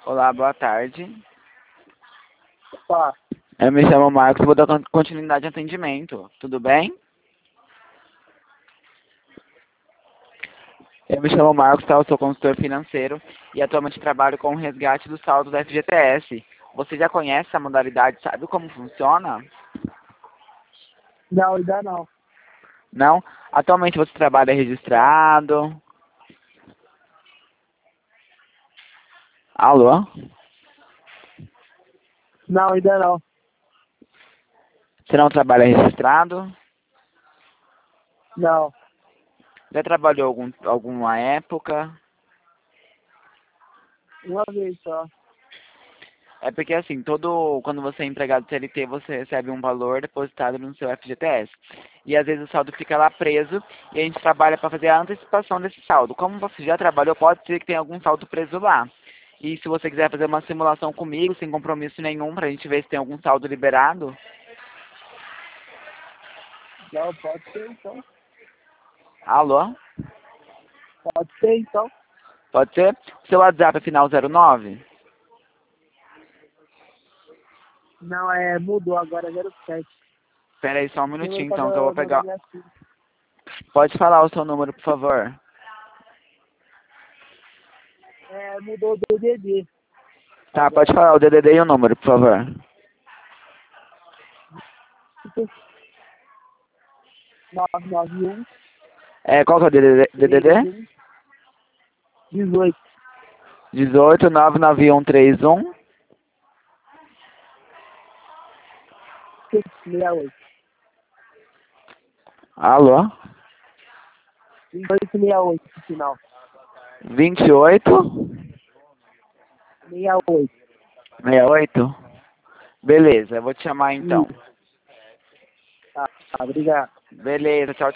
Olá, boa tarde. Opa, Eu me chamo Marcos, vou dar continuidade ao atendimento. Tudo bem? Eu me chamo Marcos, tá? Eu sou consultor financeiro e atualmente trabalho com o resgate do saldo da FGTS. Você já conhece essa modalidade, sabe como funciona? não, ainda não. Não? Atualmente você trabalha registrado? Alô? Não, ainda não. Você não trabalha registrado? Não. Já trabalhou alguma época? Uma vez só. É porque assim, quando você é empregado CLT, você recebe um valor depositado no seu FGTS. E às vezes o saldo fica lá preso e a gente trabalha para fazer a antecipação desse saldo. Como você já trabalhou, pode ser que tenha algum saldo preso lá. E se você quiser fazer uma simulação comigo, sem compromisso nenhum, para a gente ver se tem algum saldo liberado. Não, pode ser então. Alô? Pode ser então. Pode ser? Seu WhatsApp é final 09? Não, mudou agora, é 07. Espera aí só um Número minutinho tá então que eu vou no pegar. minha filha. Pode falar o seu número, por favor. Mudou do DDD. Tá, Agora. pode falar o DDD e o número, por favor. 991 Qual que é o DDD? 31 18 18 99131 68. Alô? 2868 no final. 28 68. 68? Beleza, eu vou te chamar então. Isso. Tá, obrigado. Beleza, tchau,